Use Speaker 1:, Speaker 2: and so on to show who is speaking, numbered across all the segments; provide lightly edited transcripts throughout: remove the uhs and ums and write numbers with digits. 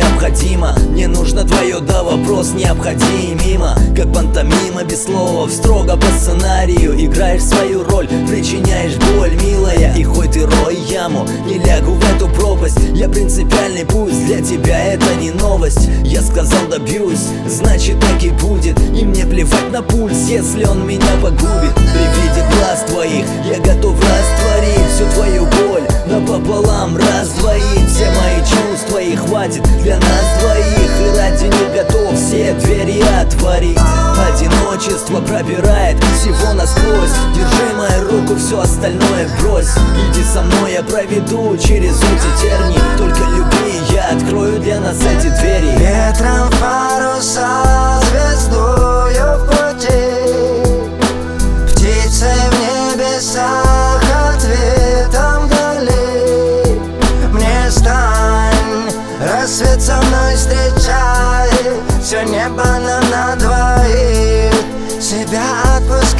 Speaker 1: необходимо. Мне нужно твое, да, вопрос необходим. Мимо, как пантомима без слов, строго по сценарию. Играешь свою роль, причиняешь боль, милая. И хоть ты рой яму, не лягу в эту пропасть. Я принципиальный, пусть для тебя это не новость. Я сказал добьюсь, значит так и будет. И мне плевать на пульс, если он меня погубит. При виде глаз твоих я готов растворить всю твою боль напополам, раздвоить все мои чувства. И хватит для нас двоих, и ради них готов все двери отворить. Одиночество пробирает всего насквозь. Держи мою руку, все остальное брось. Иди со мной, я проведу через эти тернии. Только люби, я открою для нас эти двери.
Speaker 2: Ветром паруса звездую в пути, птицей в небесах, ответом вдали. Мне стань, рассвет со мной встречай, все небо нам на двоих. Себя отпускай,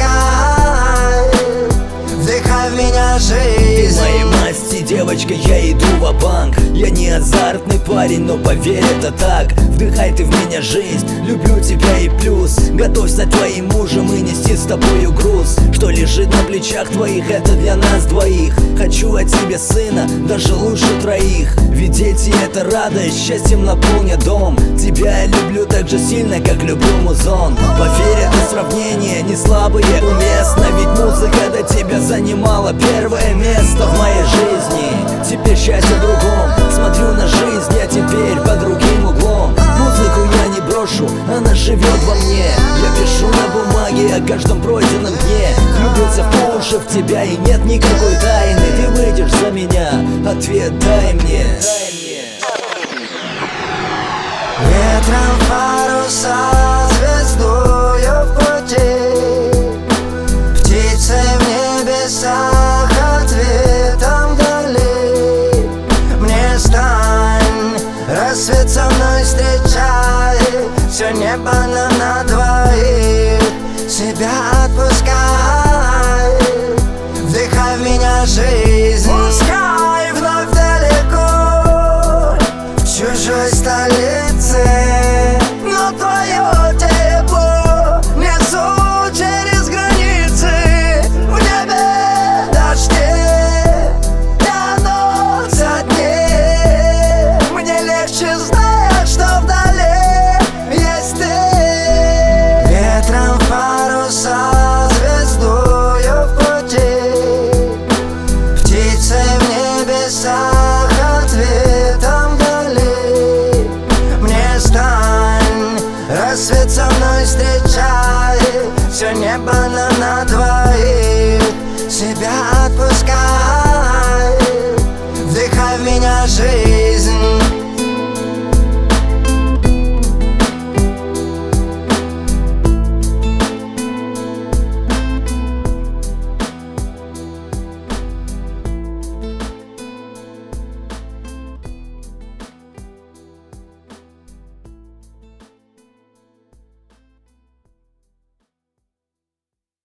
Speaker 2: вдыхай в меня жизнь.
Speaker 1: Ты моей масти, девочка, я иду ва-банк. Я не азартный парень, но поверь, это так. Вдыхай ты в меня жизнь, люблю тебя и плюс. Готовь стать твоим мужем и нести с тобою груз. Что лежит на плечах твоих, это для нас двоих. Хочу от тебя сына, даже лучше троих. Ведь дети — это радость, счастьем наполнят дом. Тебя я люблю так же сильно, как люблю музон. Поверь, это сравнение не слабое, уместно. Ведь музыка до тебя занимала первое место в моей жизни. Теперь счастье в другом, смотрю на жизнь я теперь под другим углом. Музыку я не брошу, она живет во мне. Я пишу на бумаге о каждом пройденном дне. Влюбился в уши в тебя, и нет никакой тайны. Ты выйдешь за меня, ответ дай мне.
Speaker 2: Ветром паруса звездую в пути, птицей в небесах, ответом вдали. Мне стань, рассвет со мной встречай, все небо нам на двоих. Себя